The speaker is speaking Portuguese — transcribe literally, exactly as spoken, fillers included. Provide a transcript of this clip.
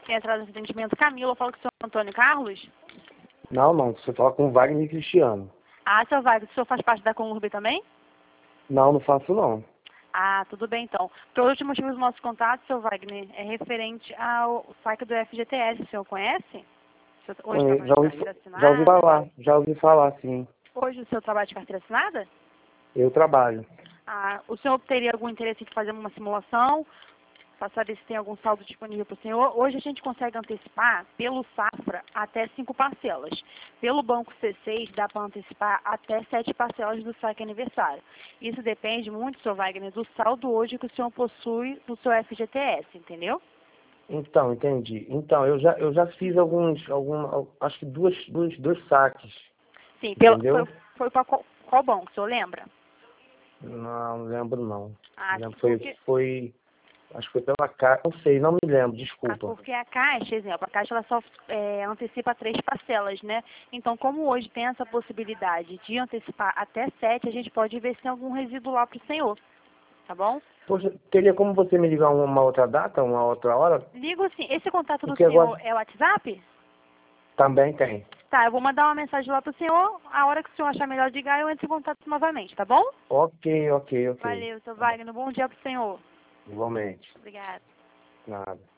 Tem entrada de atendimento Camila, eu falo com o senhor Antônio Carlos. Não, não, você fala com o Wagner e Cristiano. Ah, seu Wagner, o senhor faz parte da Conurb também? Não, não faço não. Ah, tudo bem então. Por último motivo do nosso contato, seu Wagner, é referente ao saque do F G T S, o senhor conhece? O senhor hoje Conhe- trabalha Já de ouvi, carteira já ouvi assinada? falar, já ouvi falar, sim. Hoje o senhor trabalha de carteira assinada? Eu trabalho. Ah, o senhor teria algum interesse em fazer uma simulação para saber se tem algum saldo disponível para o senhor? Hoje a gente consegue antecipar pelo Safra até cinco parcelas. Pelo Banco C seis dá para antecipar até sete parcelas do saque aniversário. Isso depende muito, senhor Wagner, do saldo hoje que o senhor possui no seu F G T S, entendeu? Então, entendi. Então, eu já, eu já fiz alguns, algum, acho que duas, dois, dois saques, Sim, pelo, foi, entendeu? foi para qual, qual banco, o senhor lembra? Não, não lembro não. Ah, sim, Lembro, foi, porque, foi, acho que foi pela Caixa, não sei, não me lembro, ah, desculpa. porque a Caixa, exemplo, a Caixa ela só é, antecipa três parcelas, né? Então, como hoje tem essa possibilidade de antecipar até sete, a gente pode ver se tem algum resíduo lá para o senhor, tá bom? Poxa, teria como você me ligar uma outra data, uma outra hora? Ligo assim, esse contato do Porque senhor agora é o WhatsApp? também tem. Tá, eu vou mandar uma mensagem lá pro senhor, a hora que o senhor achar melhor de ligar, eu entro em contato novamente, tá bom? Ok, ok, ok. Valeu, seu Tá bom. Wagner, bom dia pro senhor. Igualmente. Obrigada. Nada.